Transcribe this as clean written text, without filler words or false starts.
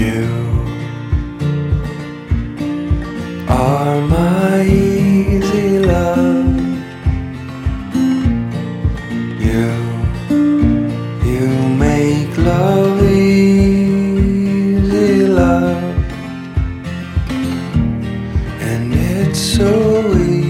You are my easy love. You make love easy, love, and it's so easy.